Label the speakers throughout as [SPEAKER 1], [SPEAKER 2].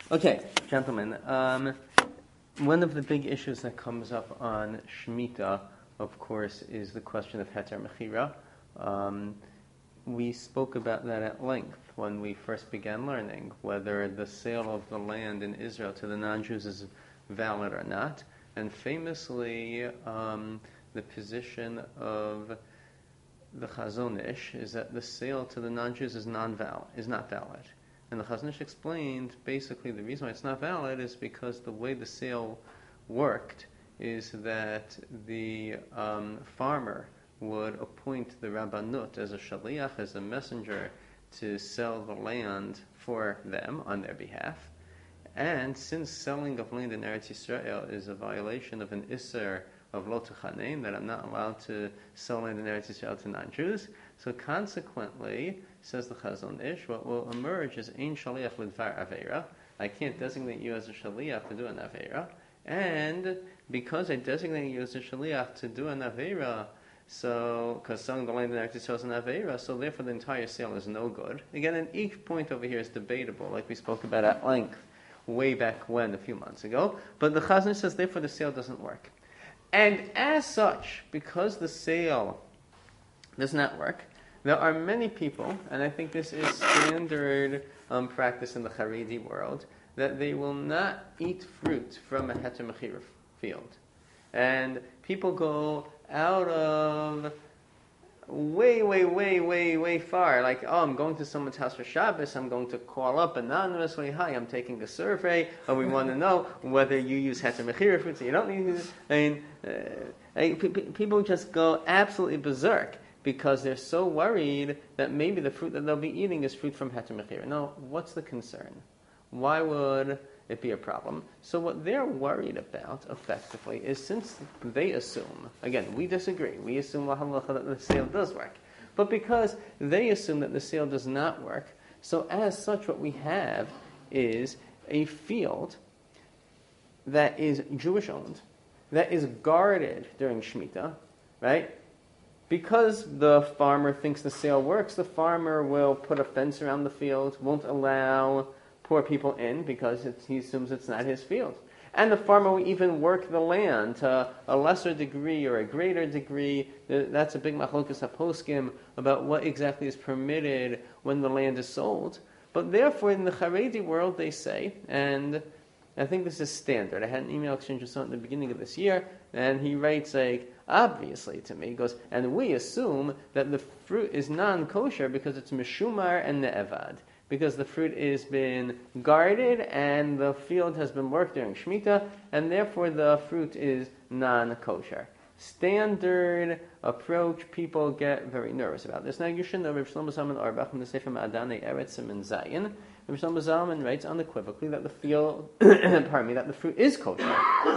[SPEAKER 1] Okay, gentlemen, one of the big issues that comes up on Shemitah, of course, is the question of Heter Mechira. We spoke about that at length when we first began learning, whether the sale of the land in Israel to the non-Jews is valid or not. And famously, the position of the Chazon Ish is that the sale to the non-Jews is not valid. And the Chazon Ish explained basically the reason why it's not valid is because the way the sale worked is that the farmer would appoint the Rabbanut as a shaliach, as a messenger, to sell the land for them on their behalf. And since selling of land in Eretz Yisrael is a violation of an Isser of Lo Tuchanein, that I'm not allowed to sell land in Eretz Yisrael to non-Jews, so consequently, says the Chazon Ish, what will emerge is Ein Shaliach L'Dvar Aveira. I can't designate you as a Shaliach to do an Aveira. And because I designate you as a Shaliach to do an Aveira, so, because selling the land in Eretz Yisrael is an Aveira, so therefore the entire sale is no good. Again, and each point over here is debatable, like we spoke about at length way back when, a few months ago. But the Chazon Ish says, therefore the sale doesn't work. And as such, because the sale does not work, there are many people, and I think this is standard practice in the Haredi world, that they will not eat fruit from a Heter Mechira field. And people go out of way far, like, oh, I'm going to someone's house for Shabbos, I'm going to call up anonymously, hi, I'm taking a survey, and we want to know whether you use Heter Mechira fruit, so you don't need to. People just go absolutely berserk because they're so worried that maybe the fruit that they'll be eating is fruit from Heter Mechira. Now, what's the concern? Why would it be a problem? So what they're worried about, effectively, is since they assume, again, we disagree, we assume that the sale does work, but because they assume that the sale does not work, so as such what we have is a field that is Jewish-owned, that is guarded during Shemitah, right? Because the farmer thinks the sale works, the farmer will put a fence around the field, won't allow poor people in because he assumes it's not his field. And the farmer will even work the land to a lesser degree or a greater degree. That's a big machlokas haposkim about what exactly is permitted when the land is sold. But therefore, in the Haredi world, they say, and I think this is standard. I had an email exchange with someone at the beginning of this year, and he writes, like, obviously to me, he goes, and we assume that the fruit is non-kosher because it's meshumar and ne'evad. Because the fruit has been guarded and the field has been worked during Shemitah, and therefore the fruit is non-kosher. Standard approach, people get very nervous about this. Now you should know, Rav Shlomo Zalman Auerbach in the Sefer Ma'adanei Eretz Siman Zayin, Rav Shlomo Zalman writes unequivocally that the field, that the fruit is kosher.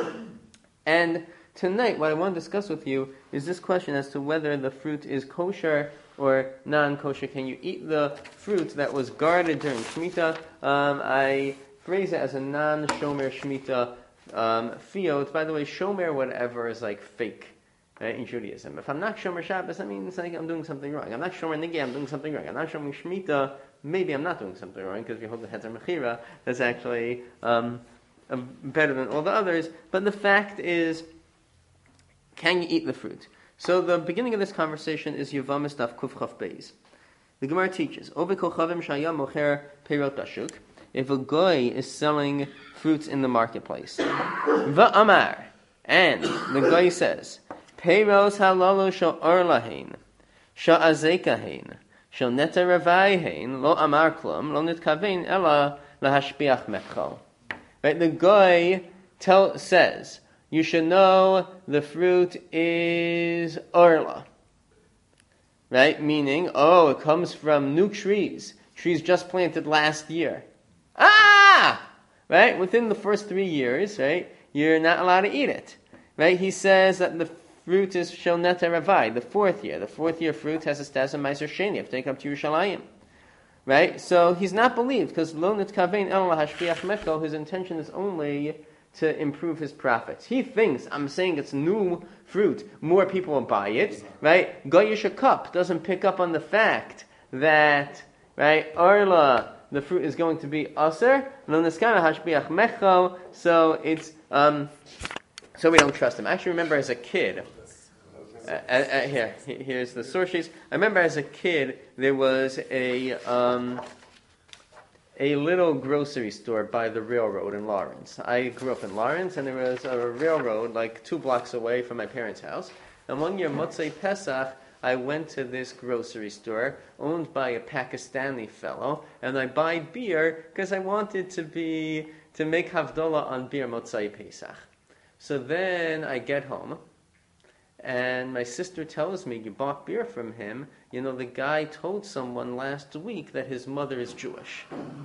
[SPEAKER 1] And tonight, what I want to discuss with you is this question as to whether the fruit is kosher or non-kosher. Can you eat the fruit that was guarded during Shemitah? I phrase it as a non-shomer Shemitah field. By the way, shomer whatever is like fake, right, in Judaism. If I'm not shomer Shabbos, that means like I'm doing something wrong. I'm not shomer Negi, I'm doing something wrong. I'm not shomer Shemitah, maybe I'm not doing something wrong because we hold the Heter Mechira. That's actually better than all the others. But the fact is, can you eat the fruit? So the beginning of this conversation is Yevamos Daf Kuf Chaf Beis. The Gemara teaches, if a guy is selling fruits in the marketplace, Va'amar, and the guy says, Peiros halalo shel orlahein, shel azekahein, shel neta ravaihein, lo amar klum, lo nitkavein ela lahashpiach mechal. Right, the guy says, you should know the fruit is orla. Right? Meaning, it comes from new trees just planted last year. Right? Within the first 3 years, right, you're not allowed to eat it. Right? He says that the fruit is shel neta ravai, the 4th year. The 4th year fruit has a status of Meiser Sheni, if take up to Yerushalayim. Right? So he's not believed, because lo nitkavein el lahashpiach mechal, his intention is only to improve his profits. He thinks, I'm saying it's new fruit, more people will buy it, right? Goyish cup doesn't pick up on the fact that, right, Orla the fruit is going to be aser. Lo niskana hashbiach mecho. So it's so we don't trust him. I actually remember as a kid. Here's the source sheets. I remember as a kid there was a little grocery store by the railroad in Lawrence. I grew up in Lawrence, and there was a railroad like 2 blocks away from my parents' house. And one year, Motzei Pesach, I went to this grocery store owned by a Pakistani fellow, and I buy beer because I wanted to make Havdalah on beer Motzei Pesach. So then I get home, and my sister tells me, you bought beer from him. You know, the guy told someone last week that his mother is Jewish.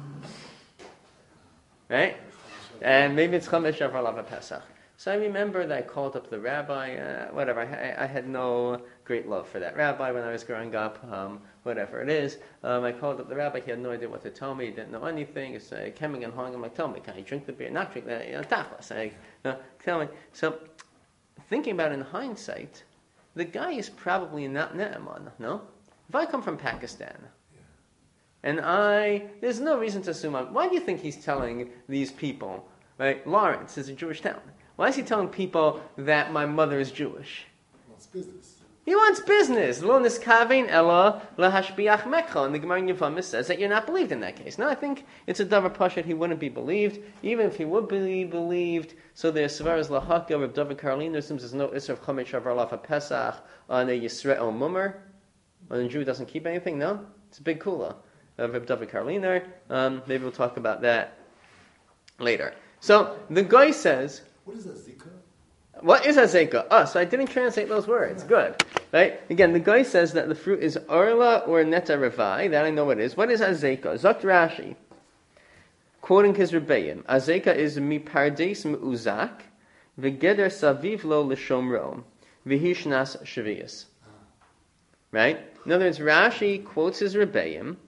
[SPEAKER 1] Right? And maybe it's Chamesh Shavar Lava Pesach. So I remember that I called up the rabbi, whatever. I had no great love for that rabbi when I was growing up, whatever it is. I called up the rabbi. He had no idea what to tell me. He didn't know anything. It's coming and hung. I'm like, tell me, can I drink the beer? Not drink that. Tachlis. Tell me. So thinking about it in hindsight, the guy is probably not Ne'eman, no? If I come from Pakistan, and there's no reason to assume, why do you think he's telling these people, right? Lawrence is a Jewish town. Why is he telling people that my mother is Jewish?
[SPEAKER 2] He wants business.
[SPEAKER 1] He wants business. Lo niskavein ela lahashbiach mekcha. And the Gemara in Yevamah says that you're not believed in that case. Now, I think it's a davar pashut. He wouldn't be believed. Even if he would be believed, so there's svaras lahaka of David Karliner. Assumes there's no isser of chametz shavar lafa pesach on a Yisrael mummer. When a Jew doesn't keep anything, no? It's a big kula of David Karliner. Maybe we'll talk about that later. So, the guy says...
[SPEAKER 2] What is a zika?
[SPEAKER 1] What is a zeka? So I didn't translate those words. Good. Right? Again, the guy says that the fruit is orla or neta revai. That I know what it is. What is a zeka? Zakt Rashi, quoting his Rebbeim, a zeka is mi pardes me'uzak, v'geder saviv lo l'shomro, v'hishnas shvius. Right? In other words, Rashi quotes his Rebbeim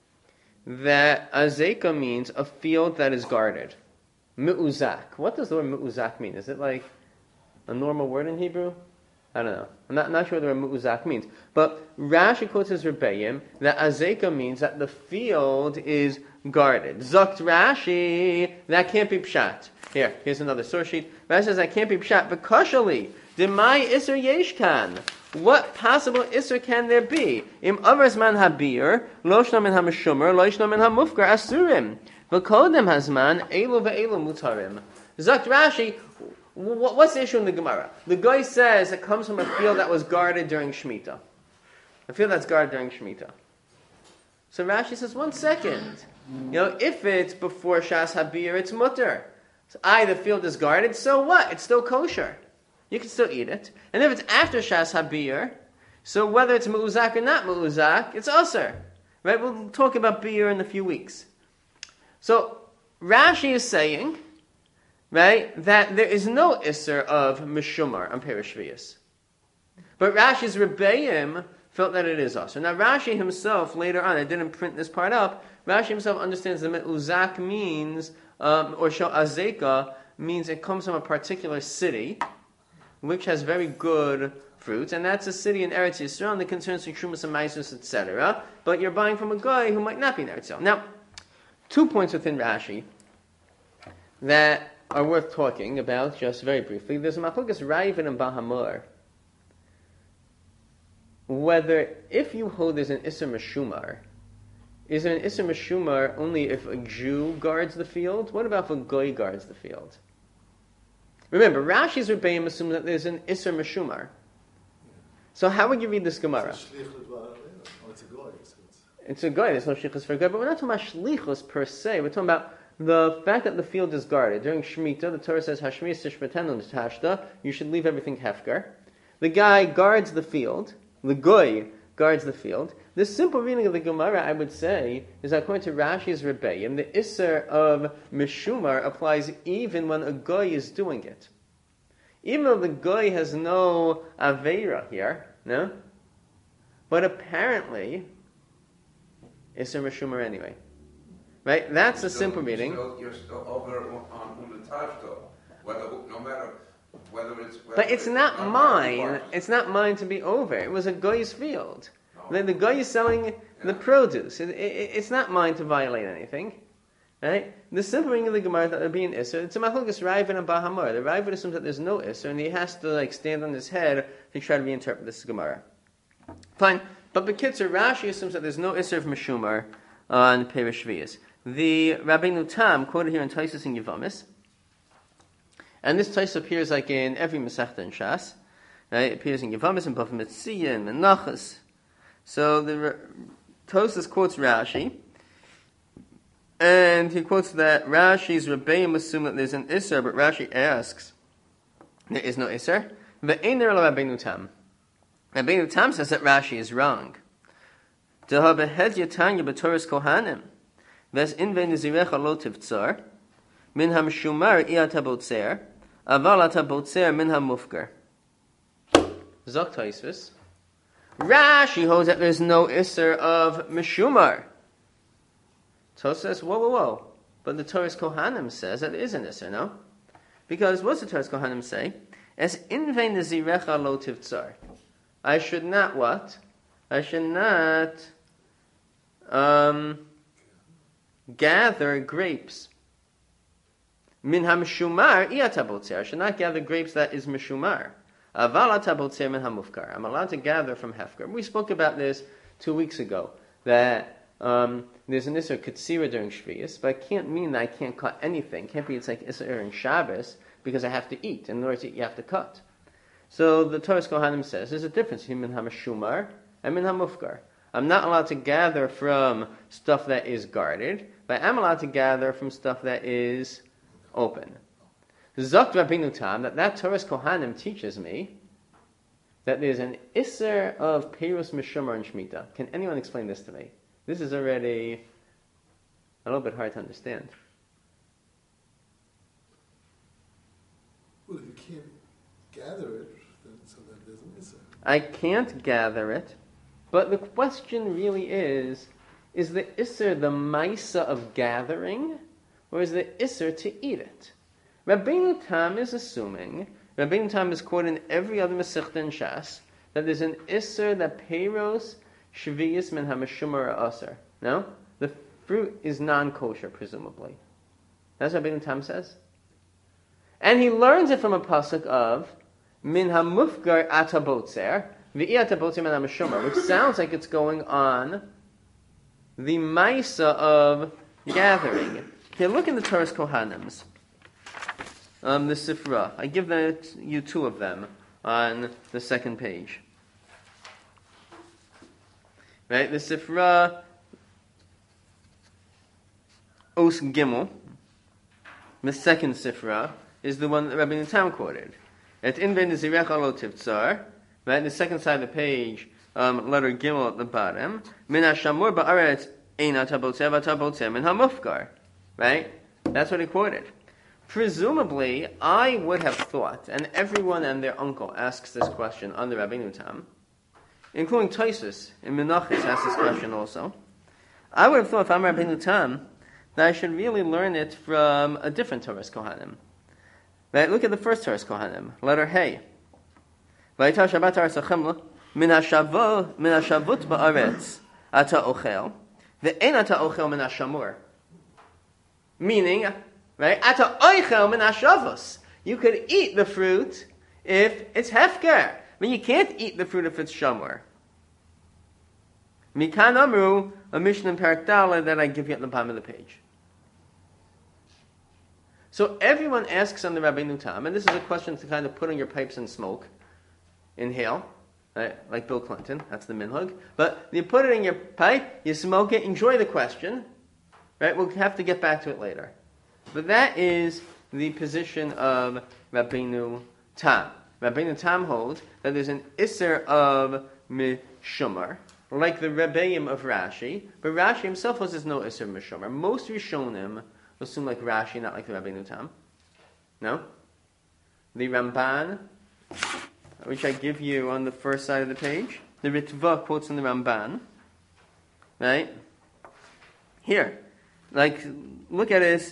[SPEAKER 1] that a zeka means a field that is guarded. Me'uzak. What does the word me'uzak mean? Is it like a normal word in Hebrew? I don't know. I'm not sure what the word mu'uzak means. But Rashi quotes his Rebbeim that azeka means that the field is guarded. Zakt Rashi, that can't be pshat. Here's another source sheet. Rashi says that can't be pshat. But kashali, demai iser yeshkan. What possible iser can there be? Im avers man habir, lo shna min hameshumer, lo shna min hamufkar asurim. V'kodem hazman, elu ve'elu mutarim. Zakt Rashi, what's the issue in the Gemara? The guy says it comes from a field that was guarded during Shemitah. A field that's guarded during Shemitah. So Rashi says, 1 second. If it's before Shas Habir, it's mutter. So the field is guarded, so what? It's still kosher. You can still eat it. And if it's after Shas Habir, so whether it's mu'uzak or not mu'uzak, it's aser. Right? We'll talk about beer in a few weeks. So Rashi is saying, right, that there is no isser of meshumar on Perish Shvius. But Rashi's Rebbeim felt that it is also. Now Rashi himself, later on, I didn't print this part up, Rashi himself understands that Uzak means, or Shal Azeka means it comes from a particular city, which has very good fruits, and that's a city in Eretz Yisrael, and the concerns in Shumas and Maisus, etc. But you're buying from a guy who might not be in Eretz Yisrael. Now, 2 points within Rashi that are worth talking about just very briefly. There's a machlokas Raven and Bahamor. Whether, if you hold there's an Isser Meshumar, is there an Isser Meshumar only if a Jew guards the field? What about if a Goy guards the field? Remember, Rashi's Rebbeim assume that there's an Isser Meshumar. So how would you read this Gemara? It's a Goy, there's no Shlichus for a Goy, but we're not talking about Shlichus per se, we're talking about the fact that the field is guarded. During Shemitah, the Torah says, Hashmias tishmetenu tashta, you should leave everything hefker. The guy guards the field. The Goy guards the field. The simple reading of the Gemara, I would say, is that according to Rashi's Rebbeim, the Isser of Meshumar applies even when a Goy is doing it. Even though the Goy has no Aveira here, no? But apparently, Isser Meshumar anyway. Right? That's a simple meaning.
[SPEAKER 3] You're still over on the tashto, no matter whether it's.
[SPEAKER 1] But it's not mine. It's not mine to be over. It was a guy's field.
[SPEAKER 3] No.
[SPEAKER 1] The guy is selling. The produce. It's not mine to violate anything. Right? The simple meaning of the Gemara that would be an Isser, it's a Machlokes Ravid and Bahamor. The Ravid assumes that there's no Isser, and he has to stand on his head to try to reinterpret this Gemara. Fine. But B'Kitzur, Rashi assumes that there's no Isser of Meshumar on Perish Shvius. The Rabbeinu Tam, quoted here in Taisus and Yevamis, and this Taisus appears in every Masechta in Shas, right? It appears in Yevamis and Bava Metzia and Menachos. So the Taisus quotes Rashi, and he quotes that Rashi's Rebbeim assume that there's an Isser, but Rashi asks, there is no Isser. Ve'ener la Rabbeinu Tam. Rabbeinu Tam says that Rashi is wrong. Deha behed yatanya b'Toras Kohanim. Ves inve nizirecha lo tivtzar. Min ha-meshumar iyat ha-botzer. Aval at ha-botzer min ha-mufgar. Zok Tosfos. Rashi holds that there's no Isser of Meshumar. Tosfos says, whoa. But the Toras Kohanim says that there is an Isser, no? Because what's the Toras Kohanim say? As inve nizirecha lo tivtzar. I should not what? I should not gather grapes. Min ha-meshumar iyat ha-botzer. I should not gather grapes that is meshumar. Aval at ha-botzer min ha-mufkar. I'm allowed to gather from hefker. We spoke about this 2 weeks ago, that there's an Isser Katsira during Shvius, but it can't mean that I can't cut anything. It can't be it's like Isser in Shabbos, because I have to eat. In order to eat, you have to cut. So the Toras Kohanim says there's a difference between min ha-meshumar and min ha-mufkar. I'm not allowed to gather from stuff that is guarded, but I'm allowed to gather from stuff that is open. Zok Rabbeinu Tam, that Toras Kohanim teaches me that there's an Isser of Perus Meshumar and Shemitah. Can anyone explain this to me? This is already a little bit hard to understand.
[SPEAKER 2] Well, if you can't gather it, then so that there's an Isser.
[SPEAKER 1] I can't gather it, but the question really is the Isser the Maisa of gathering, or is the Isser to eat it? Rabbeinu Tam is assuming, Rabbeinu Tam is quoted in every other Masechta in Shas, that there's an Isser that Peiros Shvius min ha-meshumar aser. No? The fruit is non-kosher, presumably. That's what Rabbeinu Tam says. And he learns it from a pasuk of min ha-mufgar at ha-botzer, v'i at ha-botzer min ha-meshumar, which sounds like it's going on the Maisa of gathering. Here, look in the Toras Kohanims. The Sifra. I give you 2 of them on the second page. Right? The Sifra Os Gimel, the second Sifra, is the one that Rabbeinu Tam quoted. At Inven Zirecha Lo Tivtzar, right? The second side of the page, letter Gimel at the bottom. Min ha-shamur ba'aretz einat ha-botzer v'at-ha-botzer min ha-mufgar. Right? That's what he quoted. Presumably, I would have thought, and everyone and their uncle asks this question on the Rabbeinu Tam, including Tosfos in Menachos asks this question also. I would have thought, if I'm Rabbeinu Tam, that I should really learn it from a different Toras Kohanim. Right? Look at the first Toras Kohanim, letter Hey. Vayita Shabbat Aretz Achemla min ha-shavut ba'aretz ata ochel ve'en ata ochel min ha-shamur. Meaning, right? Ata oichel min ha-shavus. You could eat the fruit if it's hefker, but you can't eat the fruit if it's shamur. Mikan amru, a Mishnah in Parak Daled that I give you at the bottom of the page. So everyone asks on the Rabbeinu Tam, and this is a question to kind of put on your pipes and smoke, inhale, right? Like Bill Clinton, that's the minhag. But you put it in your pipe, you smoke it, enjoy the question, right? We'll have to get back to it later. But that is the position of Rabbeinu Tam. Rabbeinu Tam holds that there's an Isser of Meshumar, like the Rebbeim of Rashi, but Rashi himself holds there's no Isser of Meshumar. Most Rishonim assume like Rashi, not like the Rabbeinu Tam. No? The Ramban, which I give you on the first side of the page, the Ritva quotes from the Ramban, right? Here. Like, look at this,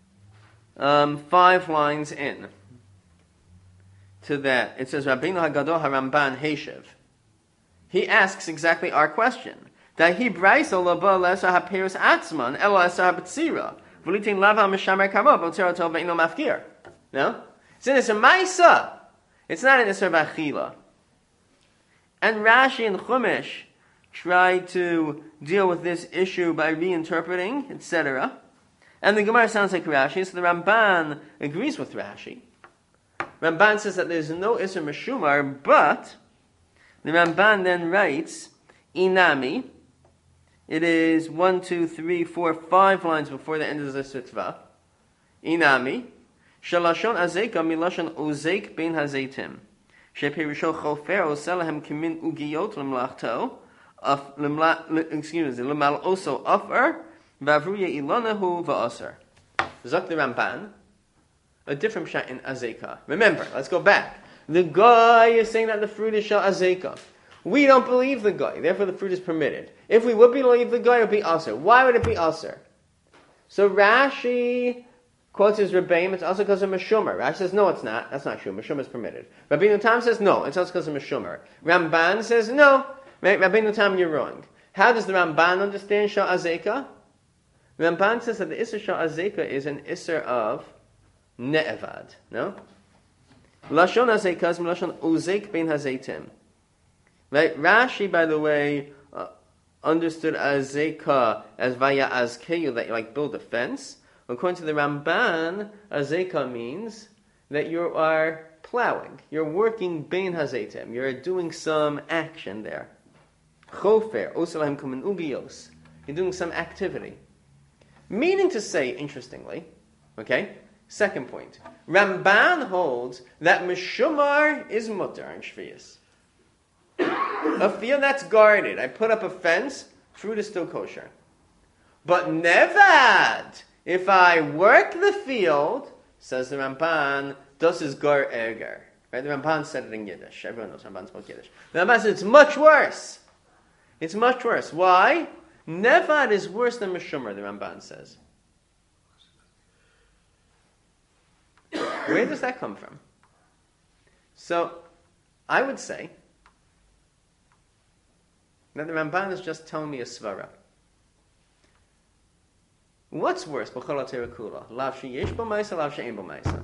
[SPEAKER 1] 5 lines in to that. It says, Rabbeinu HaGadol HaRamban Heshev. He asks exactly our question. Dahi brayso laba lesa haperus atzman elo lesa habetzira v'litin lava mishamer karma b'otero tov ve'ino mafkir. No, it's in Isser Maisa. It's not in Isser B'achila. And Rashi and Chumash try to deal with this issue by reinterpreting, etc. And the Gemara sounds like Rashi, so the Ramban agrees with Rashi. Ramban says that there's no Isser Meshumar, but the Ramban then writes, Inami. It is 1, 2, 3, 4, 5 lines before the end of the Sitva. Inami. Shalashon azeka milashon ozek ben hazeitim. Shepirisho chofer oselahem kimin ugiyot lemlachto. Lemal oso afar vavruye ilanahu va'aser. Zok the Ramban, a different shot in azeka. Remember, let's go back. The guy is saying that the fruit is shal azeka. We don't believe the guy, therefore the fruit is permitted. If we would believe the guy, it would be aser. Why would it be aser? So Rashi quotes his Rebbeim, it's also because of Meshumer. Rashi says, no, it's not. That's not true. Meshumer is permitted. Rabbeinu Tam says, no, it's also because of Meshumer. Ramban says, no. Rabbeinu Tam, you're wrong. How does the Ramban understand Shal Azeka? Ramban says that the Isser Shal Azeka is an Isser of Ne'evad. No? Lashon Azeka is Lashon Ozek ben Hazeitim. Right? Rashi, by the way, understood Azeka as Vaya Azkeyu, that you like build a fence. According to the Ramban, Azeka means that you are plowing. You're working bein hazeitim. You're doing some action there. Chofer, oselaim kumen ugiyos. You're doing some activity. Meaning to say, interestingly, okay, second point, Ramban holds that Meshumar is mutter in Shviyas. A field that's guarded. I put up a fence, fruit is still kosher. But Nevad, if I work the field, says the Ramban, das is gar erger. Right? The Ramban said it in Yiddish. Everyone knows Ramban spoke Yiddish. The Ramban said it's much worse. It's much worse. Why? Nevad is worse than Meshumer, the Ramban says. Where does that come from? So, I would say that the Ramban is just telling me a svara. What's worse? B'chol ha'terah kula. Lav sheyesh bo ma'isa, lav she'ein bo ma'isa.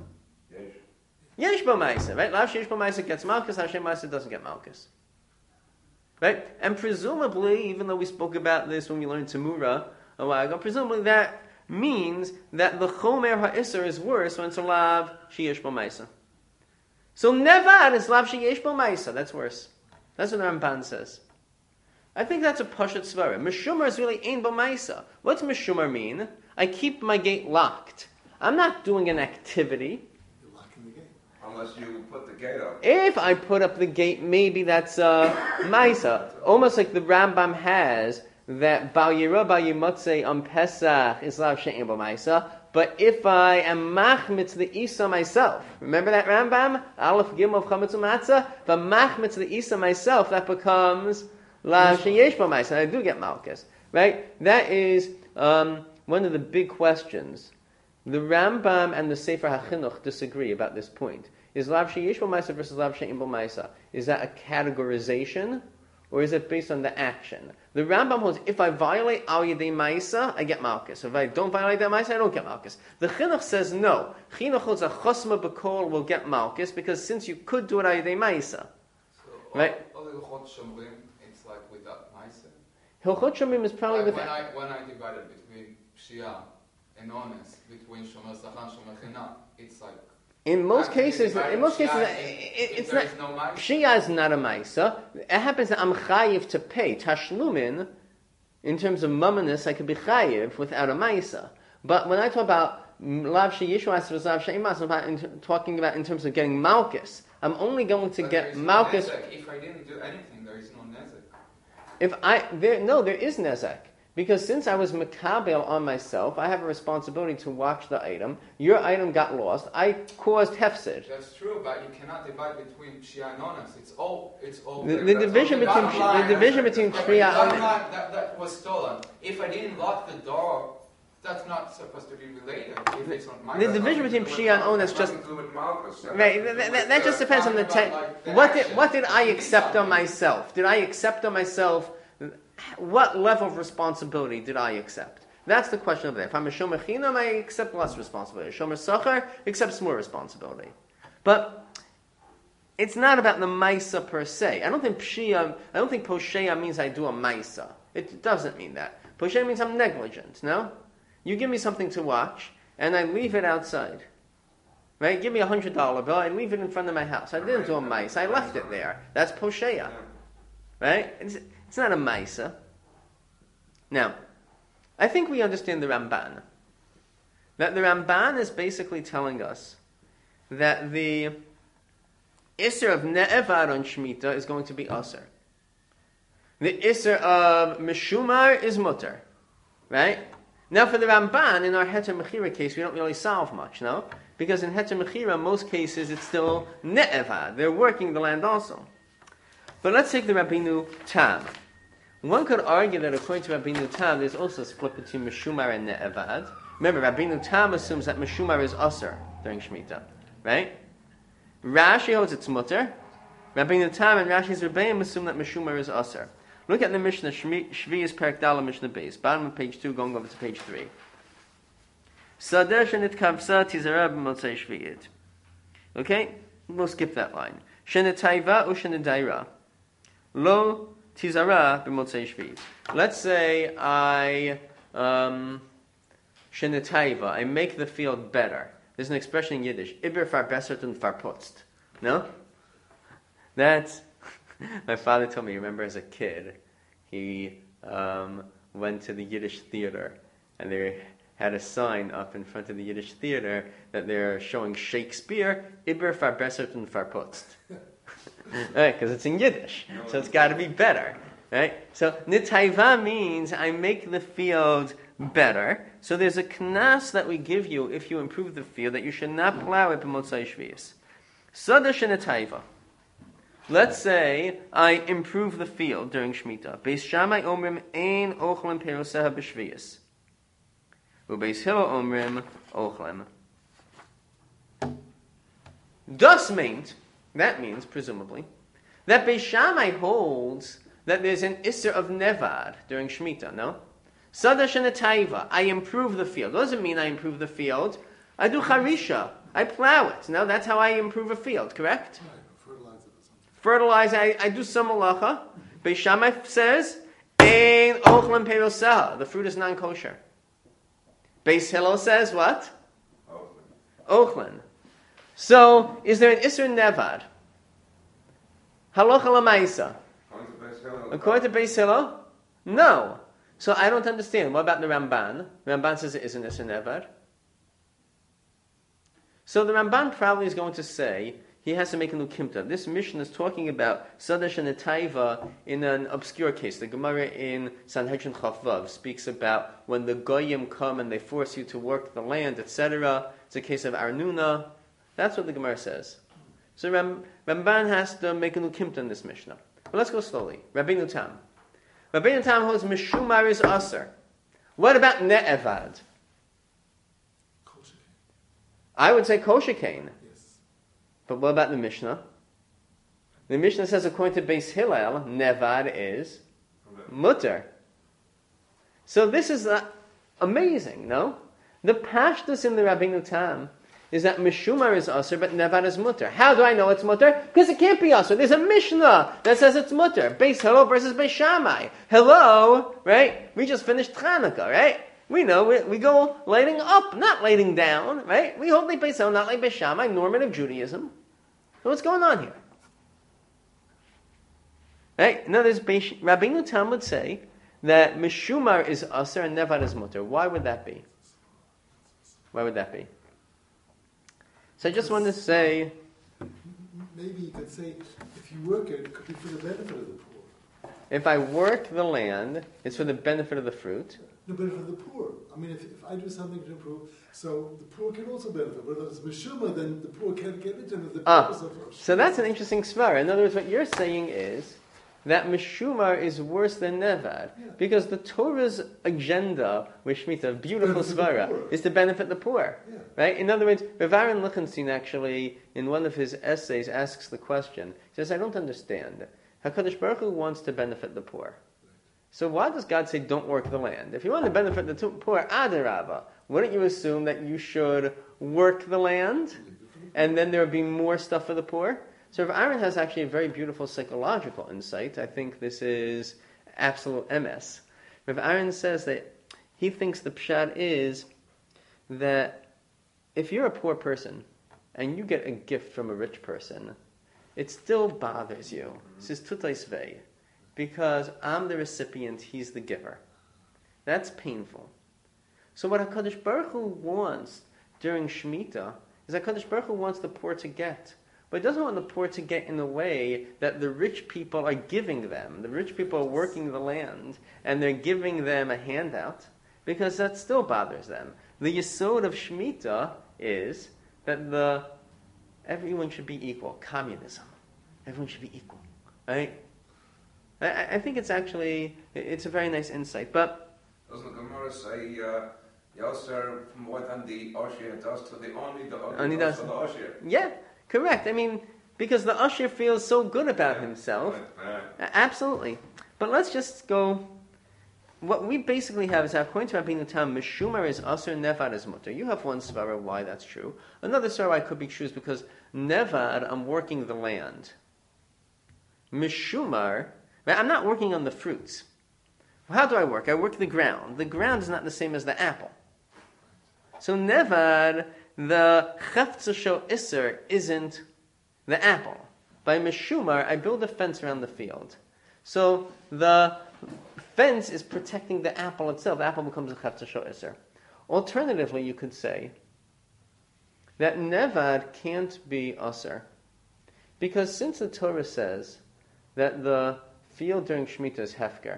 [SPEAKER 1] Yesh bo ma'isa, right? Lav sheyesh bo ma'isa gets malchus, lav she'ein ma'isa doesn't get malchus. Right? And presumably, even though we spoke about this when we learned Tamura a while ago, presumably that means that the chomer ha'isser is worse when it's a lav sheyesh bo ma'isa. So nevad is lav sheyesh bo ma'isa. That's worse. That's what the Ramban says. I think that's a pashat svara. Meshumer is really ein b'maisa. What's meshumer mean? I keep my gate locked. I'm not doing an activity.
[SPEAKER 2] You're locking the gate.
[SPEAKER 3] Unless you put the gate up.
[SPEAKER 1] If I put up the gate, maybe that's maisa. Almost like the Rambam has that bal yirah bal yimotze on Pesach is lav she'en b'maisa. But if I am machmitz the isa myself, remember that Rambam? Aleph Gimel Chametz U'Matzah. If I'm machmitz the isa myself, that becomes lav sheyesh bo ma'isa, and I do get malchus, right? That is one of the big questions. The Rambam and the Sefer HaChinuch disagree about this point. Is lav sheyesh bo ma'isa versus lav she'ein bo ma'isa? Is that a categorization, or is it based on the action? The Rambam holds, if I violate al yedei ma'isa, I get malchus. If I don't violate that ma'isa, I don't get malchus. The Chinuch says no. Chinuch holds a chosma b'kol will get malchus, because since you could do it al yedei ma'isa. Right?
[SPEAKER 4] It's like without Maisa.
[SPEAKER 1] Hilchot Shomrim is probably
[SPEAKER 4] Like
[SPEAKER 1] with...
[SPEAKER 4] when I divided between Shia and Ones, between Shomer Sachan, Shomer China, it's like...
[SPEAKER 1] In most cases,
[SPEAKER 4] it's
[SPEAKER 1] not...
[SPEAKER 4] no Maisa.
[SPEAKER 1] Shia is not a Maisa. It happens that I'm chayiv to pay. Tashlumin, in terms of mumminess, I could be chayiv without a Maisa. But when I talk about Lav Sheyesh Maisa, Lav She'ein Maisa, I'm talking about in terms of getting malchus. I'm only going to get malchus...
[SPEAKER 4] If I didn't do anything, there is no nezek.
[SPEAKER 1] There is nezek. Because since I was makabel on myself, I have a responsibility to watch the item. Your item got lost. I caused hefsid.
[SPEAKER 4] That's true, but you cannot divide between Shia and Onas. It's all.
[SPEAKER 1] The division between Shia and Onas.
[SPEAKER 4] That was stolen. If I didn't lock the door, that's not supposed to be related. If it's not my
[SPEAKER 1] the division between Shia and Onas just...
[SPEAKER 3] Right,
[SPEAKER 1] that just depends on the text. What did I accept on myself? Did I accept on myself what level of responsibility did I accept? That's the question over there. If I'm a shomer chinam, I accept less responsibility. A shomer sachar accepts more responsibility. But it's not about the maisa per se. I don't think posheya means I do a maisa. It doesn't mean that. Posheya means I'm negligent, no? You give me something to watch, and I leave it outside. Right? Give me $100 bill, I leave it in front of my house. I didn't do a maisa, I left it there. That's posheya. Right? It's not a maisa. Now, I think we understand the Ramban. That the Ramban is basically telling us that the Isser of Ne'evad on Shemitah is going to be Aser. The Isser of Meshumar is Mutter. Right? Now for the Ramban, in our Heter Mechira case, we don't really solve much, no? Because in Heter Mechira, most cases, it's still Ne'evad. They're working the land also. But let's take the Rabbeinu Tam. One could argue that according to Rabbeinu Tam, there's also a split between Meshumar and Ne'evad. Remember, Rabbeinu Tam assumes that Meshumar is Aser during Shemitah. Right? Rashi holds it's Mutter. Rabbeinu Tam and Rashi's Rebbeim assume that Meshumar is Aser. Look at the Mishnah, Shvi'is Perek Dala Mishnah Beis, bottom of page 2, going over to page 3. Sadeh shenit kavsa tizara b'motzei shvi'it. Okay? We'll skip that line. Shenetaiva u shenedaira. Lo tizara b'motzei shvi'it. Let's say I shenetaiva, I make the field better. There's an expression in Yiddish, Iber farbessert und farputzt. No? That's, my father told me, remember as a kid, he went to the Yiddish theater, and they had a sign up in front of the Yiddish theater that they're showing Shakespeare, Iber farbessert und farputzt. Right, because it's in Yiddish, so it's got to be better. Right? So, nitaiva means I make the field better. So there's a knas that we give you if you improve the field, that you should not plow it b'motzei shvius. Sada shenetaiva. Let's say I improve the field during Shemitah. Beis Shammai omrim ein ochlem peroseha b'shvius. Ubeis Hillel omrim ochlem. Das meint, that means, presumably, that Beis Shammai holds that there's an Isser of Nevad during Shemitah, no? Sada shenetaiva, I improve the field. What does it mean I improve the field? I do charisha, I plow it. No, that's how I improve a field, correct? Fertilize, I do some malacha. Beis Shammai says, ein ochlem peroseha, the fruit is non-kosher. Beis Hillel says what? Ochlem. So, is there an Isser Nevad? Halacha l'maisa. According to Beis Hillel? No. So I don't understand. What about the Ramban? The Ramban says it isn't Isser Nevad. So the Ramban probably is going to say he has to make a new kimta. This mission is talking about Sadash and Netaiva in an obscure case. The Gemara in Sanhedrin Chaf Vav speaks about when the Goyim come and they force you to work the land, etc. It's a case of Arnuna. That's what the Gemara says. So Ramban has to make a new kimta in this Mishnah. But let's go slowly. Rabbeinu Tam. Rabbeinu Tam holds Meshumar is Aser. What about Ne'evad? I would say kosher cane.
[SPEAKER 2] Yes.
[SPEAKER 1] But what about the Mishnah? The Mishnah says, according to Beis Hillel, Nevad is mutter. So this is amazing, no? The pashtus in the Rabbeinu Tam is that Meshumar is Aser, but Nevad is mutter. How do I know it's mutter? Because it can't be Aser. There's a Mishnah that says it's mutter. Beis Hillel versus Beis Shammai. Hello, right? We just finished Chanukah, right? We know we go lighting up, not lighting down, right? We hold like Beis Hillel, not like Beis Shammai, normative Judaism. So what's going on here? Right? In other words, Rabbeinu Tam would say that Meshumar is Aser and Nevad is mutter. Why would that be? Why would that be? So I just wanted to say...
[SPEAKER 2] Maybe you could say, if you work it could be for the benefit of the poor.
[SPEAKER 1] If I work the land, it's for the benefit of the fruit.
[SPEAKER 2] No, benefit of the poor. I mean, if I do something to improve, so the poor can also benefit. But if it's Meshumah, then the poor can't get it, and the purpose of...
[SPEAKER 1] So that's an interesting svara. In other words, what you're saying is that Meshumar is worse than Nevad.
[SPEAKER 2] Yeah.
[SPEAKER 1] Because the Torah's agenda with Shemitah, beautiful svara, is to benefit the poor.
[SPEAKER 2] Yeah.
[SPEAKER 1] Right? In other words, Rav Aaron Lichtenstein actually, in one of his essays, asks the question. He says, I don't understand. HaKadosh Baruch Hu wants to benefit the poor. So why does God say don't work the land? If you want to benefit the poor, adarabba, wouldn't you assume that you should work the land and then there would be more stuff for the poor? So Rav Aaron has actually a very beautiful psychological insight. I think this is absolute MS. Rav Aaron says that he thinks the pshat is that if you're a poor person and you get a gift from a rich person, it still bothers you. This is tutais vei. Because I'm the recipient, he's the giver. That's painful. So what HaKadosh Baruch Hu wants during Shemitah is HaKadosh Baruch Hu wants the poor to get. But he doesn't want the poor to get in the way that the rich people are giving them. The rich people are working the land, and they're giving them a handout, because that still bothers them. The yesod of Shemitah is that everyone should be equal. Communism. Everyone should be equal. Right? I think it's a very nice insight. But
[SPEAKER 3] doesn't the Gemara say, Yoser more than the Oshir does to the only the Oshir?
[SPEAKER 1] Yeah, correct. I mean, because the Oshir feels so good about himself. Absolutely. But let's just go. What we basically have is, according to Rabbeinu Tam, Meshumar is Asur, Nevad is Mutter. You have one svara why that's true. Another svara why could be true is because Nevad, I'm working the land. Meshumar, I'm not working on the fruits. How do I work? I work the ground. The ground is not the same as the apple. So Nevad, the Chefza Sho Isser isn't the apple. By Meshumar, I build a fence around the field. So the fence is protecting the apple itself. The apple becomes a Chefza Sho Isser. Alternatively, you could say that Nevad can't be Asr. Because since the Torah says that the field during Shemitah is Hefker,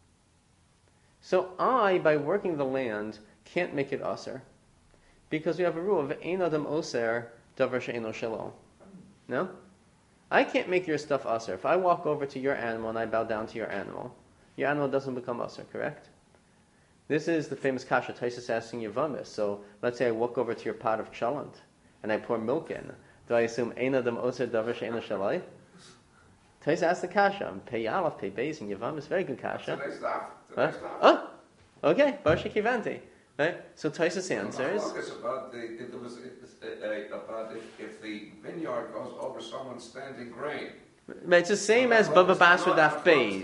[SPEAKER 1] so I, by working the land, can't make it Asr. Because we have a rule of Ein Adam Oser Davar She'eino Shelo. No? I can't make your stuff Asr. If I walk over to your animal and I bow down to your animal doesn't become Asr, correct? This is the famous kasha Taisus asking Yavamis. So let's say I walk over to your pot of chalant and I pour milk in. Do I assume Ein Adam Oser Davar She'eino Shelo? Taisus asks the kasha. Pei Aleph, Pei Beis, and Yavamis, very good kasha. Oh, okay. Barsha Kivanti. Right? So Taisus answers.
[SPEAKER 3] About if the vineyard goes over someone's standing grain.
[SPEAKER 1] It's the same as Baba Basra Daf Beis.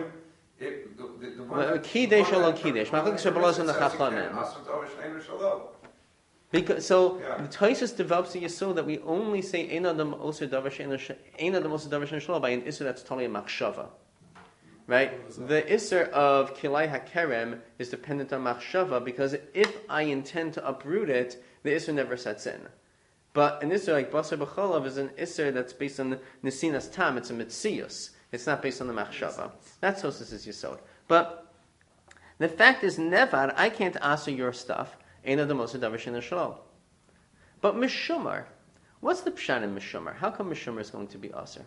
[SPEAKER 1] Kidesh or lo kidesh. Machlokes Rabbanos and the Chachamim. Because the Taisus develops the yesod that we only say Ein Adam Oser Davar She'eino Shelo by an issur that's totally a machshava. Right? The Isser of Kilai HaKerem is dependent on Machshava, because if I intend to uproot it, the Isser never sets in. But an Isser like Basar B'cholav is an Isser that's based on the Nesinas Tam, it's a Mitzius. It's not based on the Machshava. That's Tosas' Yesod. But the fact is, Nevad, I can't answer your stuff, Ein Adam Oser Davar She'eino Shelo. But Meshumar, what's the pshat in Meshumar? How come Meshumar is going to be Aser?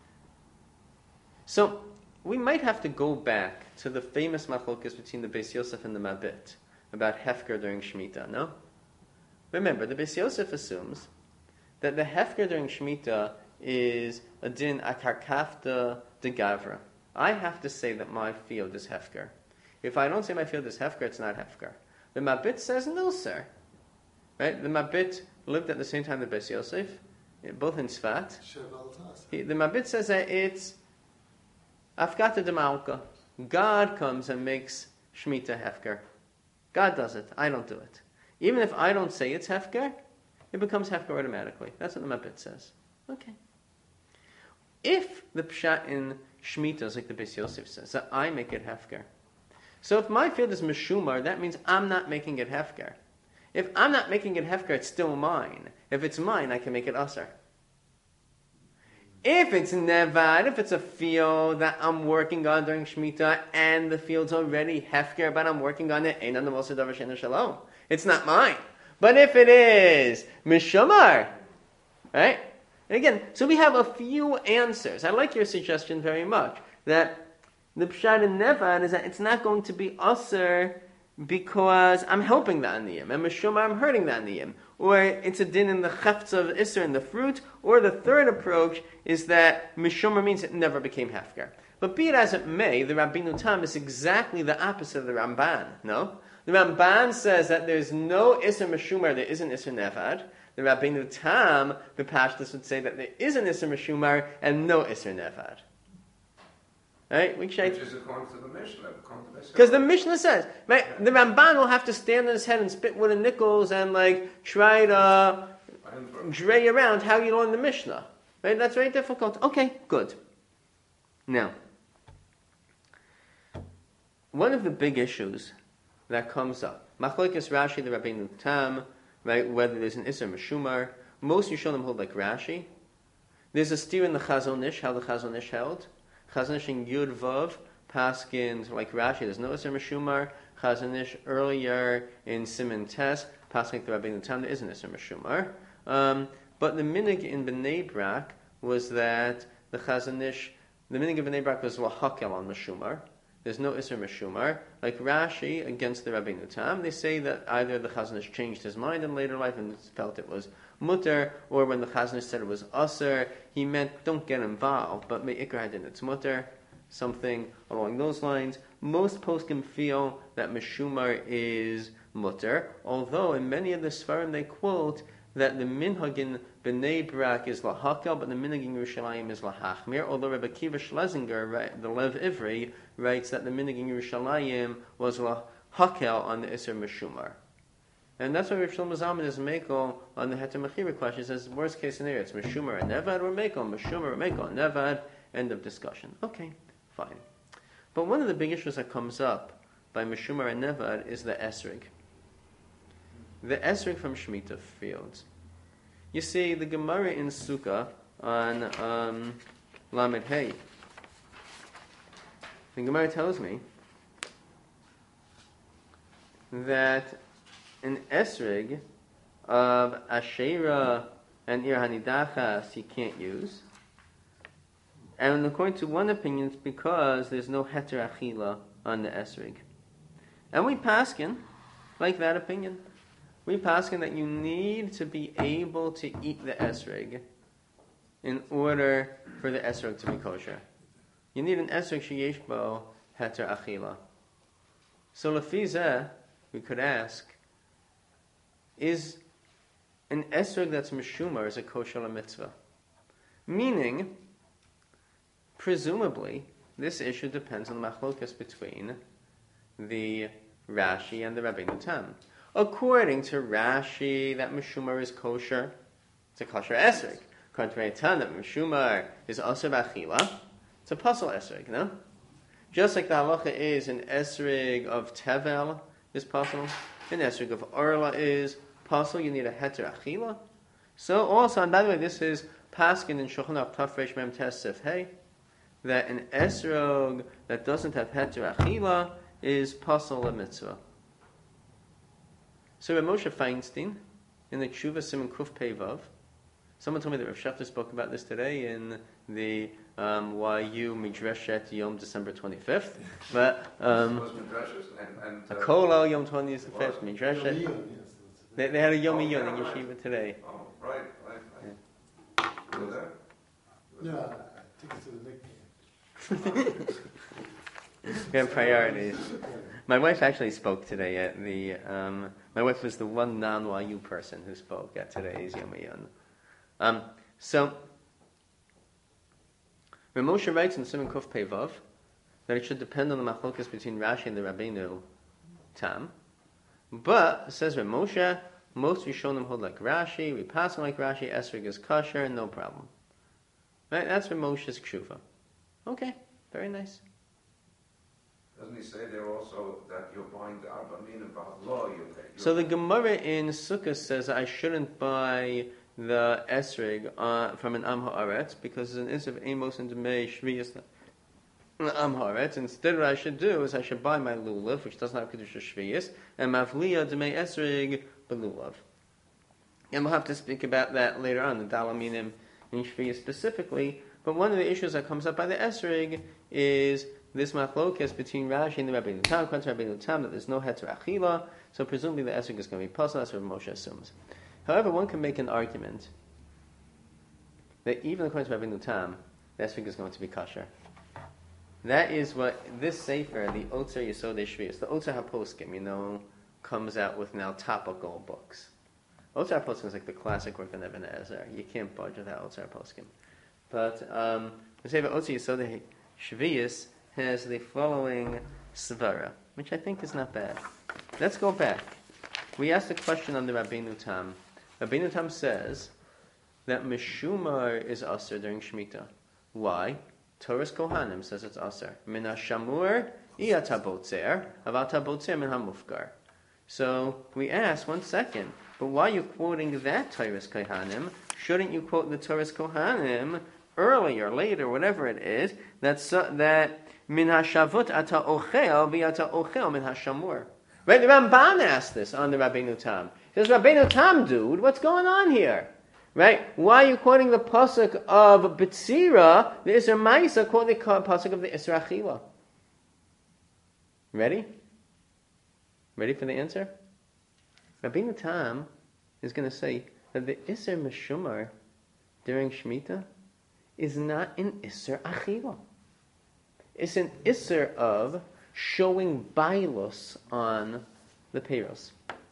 [SPEAKER 1] So, we might have to go back to the famous machlokes between the Beis Yosef and the Mabit about Hefker during Shemitah, no? Remember, the Beis Yosef assumes that the Hefker during Shemitah is a din akarkafta de gavra. I have to say that my field is Hefker. If I don't say my field is Hefker, it's not Hefker. The Mabit says, no, sir. Right? The Mabit lived at the same time the Beis Yosef, both in Sfat. The Mabit says that it's Afkata de Malka. God comes and makes Shemitah Hefker. God does it. I don't do it. Even if I don't say it's Hefker, it becomes Hefker automatically. That's what the Mabit says. Okay. If the pshat in Shemitah is like the Beis Yosef says, that I make it Hefker. So if my field is Meshumar, that means I'm not making it Hefker. If I'm not making it Hefker, it's still mine. If it's mine, I can make it Asar. If it's Nevad, if it's a field that I'm working on during Shemitah and the field's already Hefker, but I'm working on it, Ein Adam Oser Davar She'eino Shelo. It's not mine. But if it is Mishumar, right? And again, so we have a few answers. I like your suggestion very much, that the Pshat in Nevad is that it's not going to be Aser because I'm helping the Aniyim, and Mishumar, I'm hurting the Aniyim. Or it's a din in the Chefza of Isser in the fruit, or the third approach is that Mishumar means it never became Hefker. But be it as it may, the Rabbeinu Tam is exactly the opposite of the Ramban, no? The Ramban says that there's no Isser Meshumar, there isn't Isser Nevad. The Rabbeinu Tam, the Pashtus, would say that there is an Isser Meshumar and no Isser Nevad. Right?
[SPEAKER 3] Which is according to the Mishnah.
[SPEAKER 1] Because the Mishnah says, right, the Ramban will have to stand on his head and spit wooden nickels and try to dray around how you learn the Mishnah. Right? That's very difficult. Okay, good. Now, one of the big issues that comes up, Machlokes Rashi, the Rabbeinu Tam, right, whether there's an Isser Meshumar, most Rishonim hold like Rashi. There's a steer in the Chazon Ish, how the Chazon Ish held. Chazon Ish in Yud Vav, Paskins, like Rashi, there's no Isser Meshumar. Chazon Ish earlier in Siman Tes, Paskin the Rabbeinu Tam, there is an Isser Meshumar. But the minig in Bnei Brak was that the Chazon Ish, the minig of Bnei Brak was Lahakel on Meshumar. There's no Isser Meshumar. Like Rashi against the Rabbeinu Tam, they say that either the Chazon Ish changed his mind in later life and felt it was mutter, or when the Chazon Ish said it was usser, he meant don't get involved, but me'ikr hadin it's mutter, something along those lines. Most poskim feel that Meshumar is mutter, although in many of the Sfarim they quote that the minhag in Bnei Brak is lahakel, but the minhag in Yerushalayim is lahachmir. Although Rebbe Kiva Schlesinger, the Lev Ivri, writes that the minhag in Yerushalayim was lahakel on the Isser Meshumar. And that's why Rav Shlomo Zalman is mekel on the Heter Mechira question. He says, worst case scenario, it's Meshumar and Nevad, or mekel, Meshumar, mekel, Nevad, end of discussion. Okay, fine. But one of the big issues that comes up by Meshumar and Nevad is the Esrig. The Esrig from Shemitah fields. You see, the Gemara in Sukkah on Lamed Hey, the Gemara tells me that an Esrig of Asherah and Ir Hanidachas you can't use. And according to one opinion, it's because there's no Heter Achila on the Esrig. And we paskin like that opinion. We paskin that you need to be able to eat the esrog in order for the esrog to be kosher. You need an esrog sheyesh bo heter achila. So lefizeh, we could ask, is an esrog that's meshumar is a kosher mitzvah? Meaning, presumably, this issue depends on the machlokas between the Rashi and the Rabbeinu Tam. According to Rashi, that Meshumar is kosher. It's a kosher esrog. According to Rabbeinu Tam, that Meshumar is aser b'achila. It's a pasul esrog, no? Just like the halacha is an esrog of tevel is pasul, an esrog of orla is pasul. You need a heter achila. So also, and by the way, this is paskin in Shulchan Aruch Tafresh Mem Tes Sif Hey, that an esrog that doesn't have heter achila is pasul a mitzvah. So Rav Moshe Feinstein, in the Tshuva Siman Kuf Pei Vav, someone told me that Rav Shafter spoke about this today in the YU Midreshet Yom December 25th. But Kol Yom 25th Midreshet. They had a Yom Yom in Yeshiva today.
[SPEAKER 3] Oh, right.
[SPEAKER 2] Yeah.
[SPEAKER 3] You were there?
[SPEAKER 2] Yeah, I think it's to the nickname.
[SPEAKER 1] We have priorities. My wife actually spoke today at the. My wife was the one non-YU person who spoke at today's Yom Yom. So, Rav Moshe writes in Siman Kuf Pei Vav that it should depend on the machlokas between Rashi and the Rabbeinu Tam. But, says Rav Moshe, most Rishonim hold like Rashi, we pass on like Rashi, esrog is kosher, no problem. Right? That's Rav Moshe's kshuva. Okay, very nice.
[SPEAKER 3] Doesn't he say there also that you're buying the Arba Minim Ba'Lo?
[SPEAKER 1] So the Gemara in Sukkah says I shouldn't buy the esrog from an Am Haaretz because it's an Isv Amos and Demei Shviyas Am Haaretz. Instead, what I should do is I should buy my lulav, which doesn't have Kedusha Shviyas, and Mavliya Demei Esrog Belulav. And we'll have to speak about that later on, the Dalaminim in Shviyas specifically. But one of the issues that comes up by the esrog is this machlokes between Rashi and the Rabbeinu Tam, according to Rabbeinu Tam, that there's no heter achila, so presumably the esrog is going to be pasul. That's what Moshe assumes. However, one can make an argument that even according to Rabbeinu Tam, the esrog is going to be kosher. That is what this Sefer, the Otzer Yesodei Shvius, the Otzer HaPoskim, comes out with now topical books. Otzer HaPoskim is like the classic work of Ibn Ezra. You can't budge without Otzer HaPoskim. But the Sefer Otzer Yesodei Shvius has the following svara, which I think is not bad. Let's go back. We asked a question on the Rabbeinu Tam. Rabbeinu Tam says that Meshumar is Aser during Shemitah. Why? Torah's Kohanim says it's Aser. Min ha-shamur iyata botzer, avata botzer min ha-mufgar. So we ask, 1 second, but why are you quoting that Torah's Kohanim? Shouldn't you quote the Torah's Kohanim earlier, later, whatever it is, that min ha-shavut ata ochel v'ata ochel min ha-shamur? Right, the Ramban asked this on the Rabbeinu Tam. He says, Rabbeinu Tam, dude, what's going on here? Right? Why are you quoting the pasuk of B'tzira, the Isra Ma'isa, quoting the pasuk of the Isra Achila? Ready? Ready for the answer? Rabbeinu Tam is going to say that the Isra Meshumar during Shemitah is not an Isra Achila. It's an Isra of showing bailus on the peiros.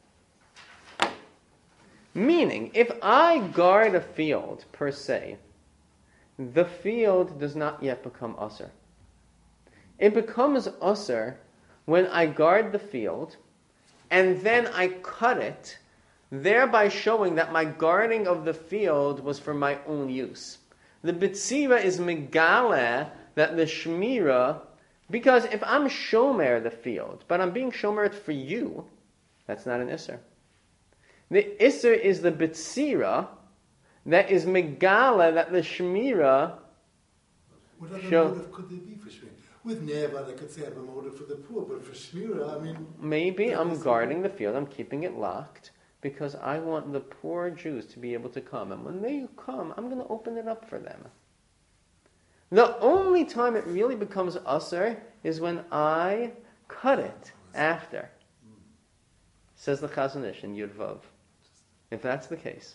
[SPEAKER 1] Meaning, if I guard a field, per se, the field does not yet become usr. It becomes usr when I guard the field, and then I cut it, thereby showing that my guarding of the field was for my own use. The B'tzira is megale that the Shmira, because if I'm shomer the field, but I'm being shomer for you, that's not an isser. The isser is the B'tzira that is megala that the Shmira.
[SPEAKER 2] What other motive could there be for Shmira? With Nevad, I could say I have a motive for the poor, but for Shmira, I mean.
[SPEAKER 1] Maybe I'm guarding the field, I'm keeping it locked, because I want the poor Jews to be able to come. And when they come, I'm going to open it up for them. The only time it really becomes usr is when I cut it after. Says the Chazon Ish in Yud Vav. If that's the case,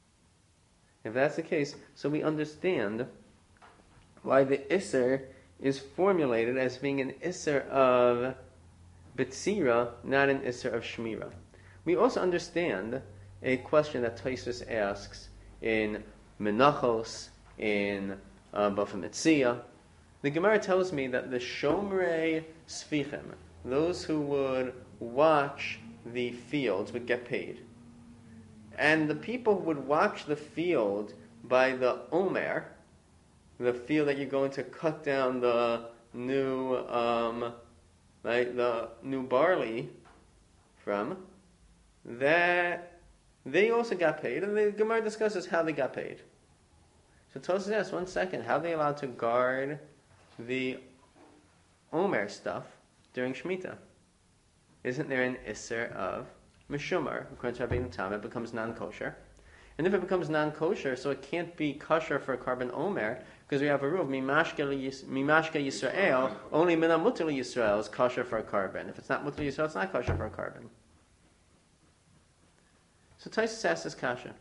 [SPEAKER 1] so we understand why the Isser is formulated as being an Isser of B'tzira, not an Isser of Shmira. We also understand a question that Tosfos asks in Menachos, in Bava Metzia. The Gemara tells me that the Shomrei Sfichim, those who would watch the fields, would get paid. And the people who would watch the field by the Omer, the field that you're going to cut down the new, the new barley from, that they also got paid, and the Gemara discusses how they got paid. So Tosfos asks, 1 second, how are they allowed to guard the Omer stuff during Shemitah? Isn't there an Isser of Meshumar? According to Rabbeinu Tam, it becomes non-kosher. And if it becomes non-kosher, so it can't be kosher for a carbon Omer, because we have a rule, Mimashka Yisrael, only Mina Mutter Yisrael is kosher for a carbon. If it's not Mutter Yisrael, it's not kosher for a carbon. So Tosfos asks this kasha.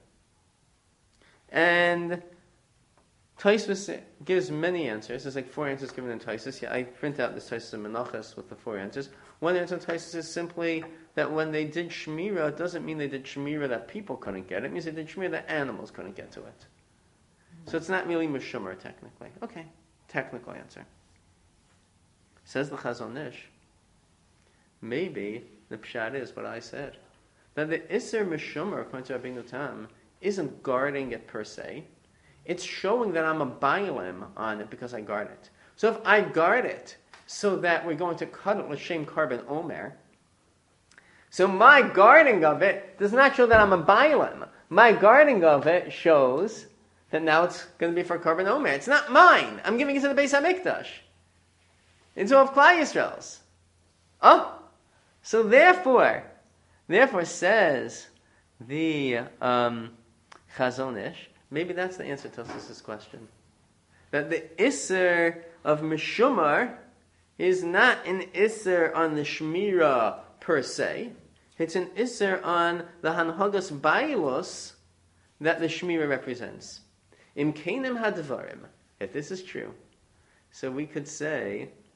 [SPEAKER 1] And Tosfos gives many answers. There's like 4 answers given in Tosfos. Yeah, I print out this Tosfos in Menachos with the 4 answers. One answer in Tosfos is simply that when they did Shmira, it doesn't mean they did Shmira that people couldn't get. It means they did Shmira that animals couldn't get to it. So it's not really Meshumar, technically. Okay, technical answer. Says the Chazon Ish, maybe the pshat is what I said. That the Isser Meshumar, according to Rabbeinu Tam, isn't guarding it per se. It's showing that I'm a bailim on it because I guard it. So if I guard it so that we're going to cut it l'shem carbon omer, so my guarding of it does not show that I'm a bailim. My guarding of it shows that now it's going to be for carbon omer. It's not mine. I'm giving it to the Beis HaMikdash. It's all of Klal Yisrael's. Oh, so therefore says the Chazon Ish, maybe that's the answer to this question. That the Isser of Meshumar is not an Isser on the Shmira per se. It's an Isser on the Hanhagas Bailos that the Shmira represents. Im Kenim Hadvarim. If this is true, so we could say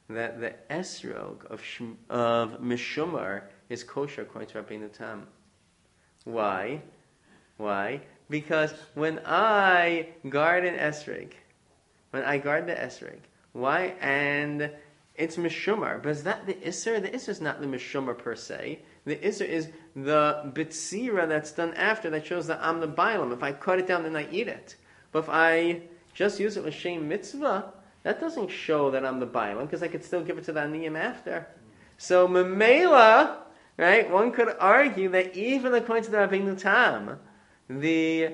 [SPEAKER 1] that the esrog of Mishumar is kosher according to Rabbeinu Tam. Why? Because when I guard the esrog, why? And it's Mishumar. But is that the Isser? The Isser is not the Mishumar per se. The Isser is the Bitsira that's done after that shows that I'm the Bailam. If I cut it down, then I eat it. But if I just use it with Shem Mitzvah, that doesn't show that I'm the Bailam, because I could still give it to the Aniyim after. So, Memela, right, one could argue that even according to the Rabbeinu Tam, the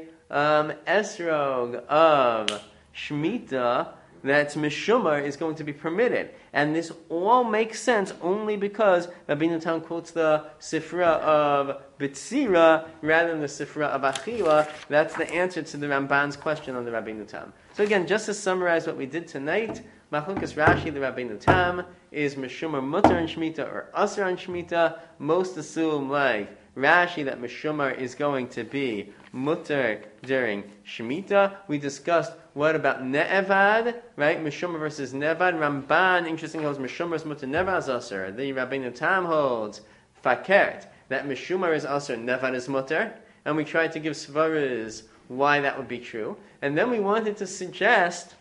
[SPEAKER 1] esrog of Shemitah, that's Mishumar, is going to be permitted. And this all makes sense only because Rabbeinu Tam quotes the Sifra of Bitsira rather than the Sifra of Achila. That's the answer to the Ramban's question on the Rabbeinu Tam. So again, just to summarize what we did tonight, Machlokas Rashi, the Rabbeinu Tam, is Mishumar Mutter and Shemitah or Asr and Shemitah. Most assume, like Rashi, that Mishumar is going to be Mutter during Shemitah. We discussed what about Ne'evad, right? Mishumar versus Ne'evad. Ramban, interesting, holds Mishumar is Mutter, Ne'evad is Asr. The Rabbeinu Tam holds Fakert, that Mishumar is Asr, Ne'evad is Mutter. And we tried to give svaras why that would be true. And then we wanted to suggest,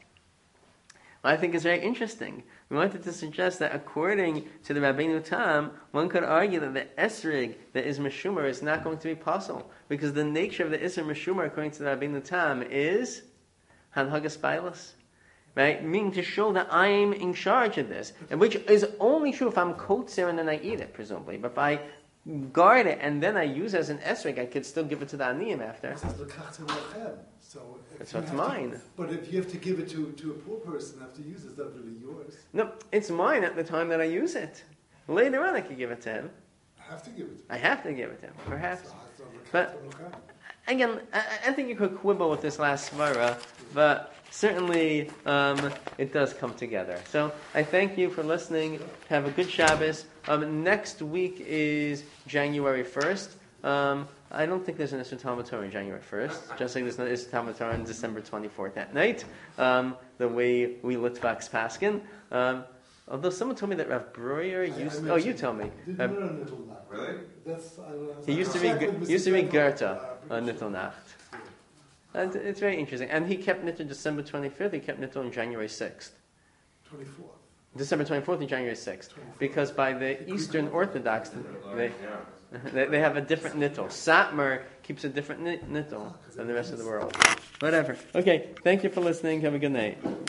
[SPEAKER 1] I think is very interesting, we wanted to suggest that according to the Rabbeinu Tam, one could argue that the esrig that is Meshumar is not going to be possible, because the nature of the Isser Meshumar according to the Rabbeinu Tam is Hanhagas Bailas, right? Meaning to show that I'm in charge of this, and which is only true if I'm kotzer and then I eat it, presumably. But if I guard it and then I use it as an esrog, I could still give it to the aniyim after.
[SPEAKER 2] So
[SPEAKER 1] that's what's mine.
[SPEAKER 2] But if you have to give it to a poor person after you use it, it's not really yours.
[SPEAKER 1] No, it's mine at the time that I use it. Later on I could give it to him.
[SPEAKER 2] I have to give it to him.
[SPEAKER 1] I have to give it to him, perhaps. But again, I think you could quibble with this last svara, but certainly it does come together. So I thank you for listening. Have a good Shabbos. Next week is January 1st. I don't think there's an Isser Talmud Torah on January 1st, just like there's no Isser Talmud Torah on December 24th at night, the way we Litvaks Paskin. Although someone told me that Rav Breuer used... Oh, you tell me.
[SPEAKER 3] Really?
[SPEAKER 1] He used to be Goethe on Nittel Nacht. And it's very interesting. And he kept Nittel December 25th, he kept Nittel on January 6th.
[SPEAKER 2] 24th.
[SPEAKER 1] December 24th and January 6th. Because by the Eastern Orthodox, they have a different nittel. Satmar keeps a different nittel than the rest of the world. Whatever. Okay, thank you for listening. Have a good night.